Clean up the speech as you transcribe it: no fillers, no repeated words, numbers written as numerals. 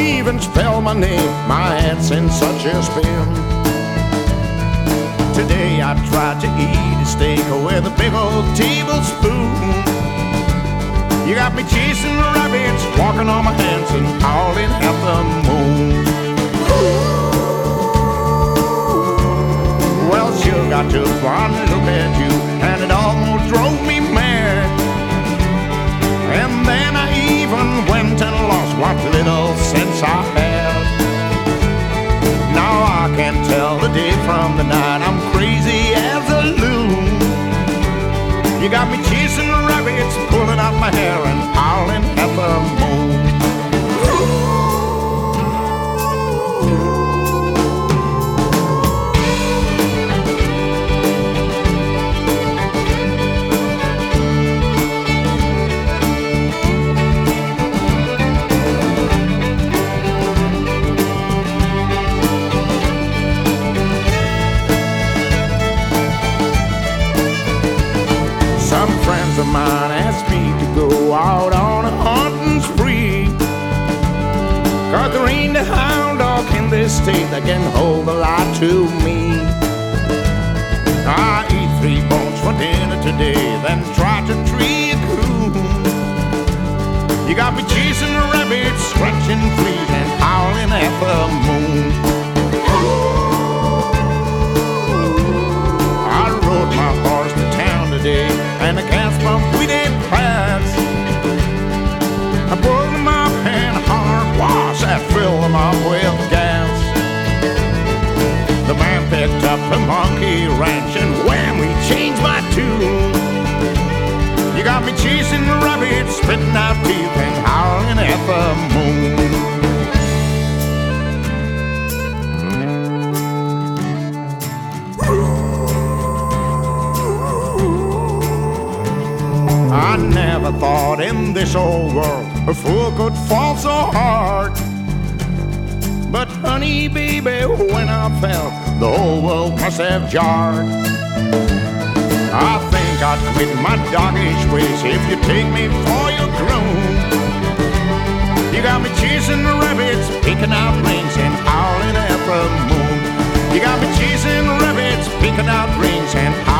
even spell my name. My head's in such a spin. Today I tried to eat a steak with a big old tablespoon. You got me chasing rabbits, walking on my hands and howling at the moon. Well, sure got to one look at you, and it almost drove me mad. And then I even went and lost what little sense I had. Now I can't tell the day from the night. I'm crazy as a loon. You got me chasing rabbits, pulling out my hair and howling at the moon. Some friends of mine asked me to go out on a hunting spree, 'cause there ain't a hound dog in this state that can hold a lot to me. I eat 3 bones for dinner today, then try to tree a coon. You got me chasing rabbits, scratching fleas and howling at the moon. I rode my horse to town today, and the cats from Weedy Pass. I pulled them up and hollered, wash that, fill them up with gas. The man picked up the monkey wrench and wham, we changed my tune. You got me chasing rabbits, spitting out teeth and howling at the moon. I never thought in this old world a fool could fall so hard. But honey, baby, when I fell, the whole world must have jarred. I think I'd quit my doggish ways if you take me for your groom. You got me chasing rabbits, picking out rings and howling at the moon. You got me chasing rabbits, picking out rings and